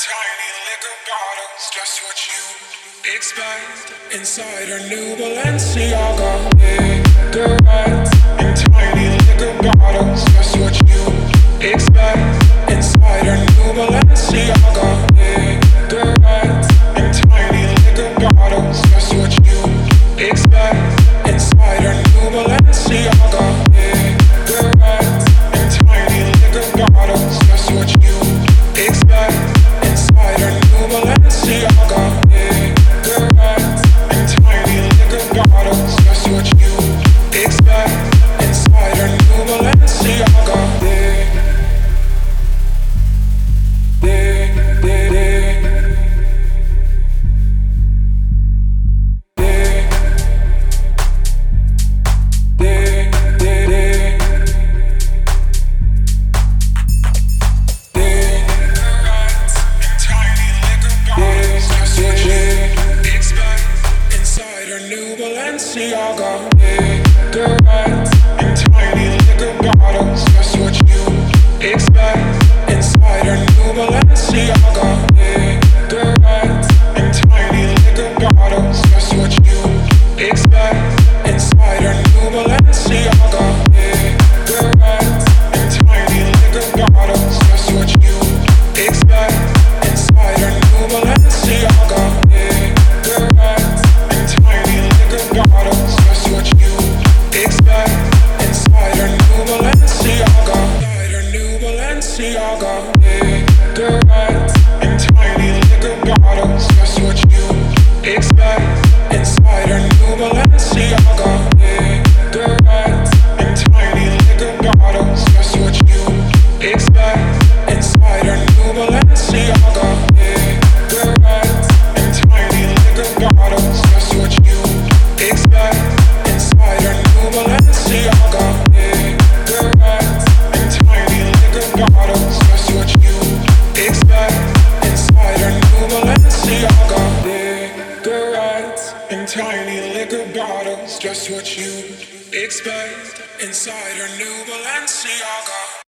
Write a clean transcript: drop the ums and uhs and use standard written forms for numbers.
tiny liquor bottles, just what you expect. Inside her new Balenciaga, cigarettes in tiny liquor bottles, just what you expect. Inside her new Balenciaga, cigarettes in tiny liquor bottles, just what you expect. Inside her new Balenciaga, cigarettes in tiny liquor bottles, just what you expect. Inside her new Balenciaga, cigarettes in tiny liquor bottles, just what you expect. Inside her new Balenciaga, Balenciaga, cigarettes in tiny liquor bottles, just what you expect. Inside her new Balenciaga, cigarettes in tiny liquor bottles, just what you expect. Inside her new Balenciaga, cigarettes in tiny liquor bottles, just what you expect. Inside her new Balenciaga, cigarettes in tiny liquor bottles, just what you expect. Inside her new Balenciaga, inside her new Balenciaga, cigarettes in tiny liquor bottles, just what you expect. Inside her new Balenciaga, cigarettes in tiny liquor bottles, just what you expect. Inside her new Balenciaga, cigarettes in tiny liquor bottles, just what you expect. Inside her new Balenciaga, cigarettes in tiny liquor bottles, just what you expect. Inside her new Balenciaga, cigarettes in tiny liquor bottles, just what you expect. Inside her new Balenciaga.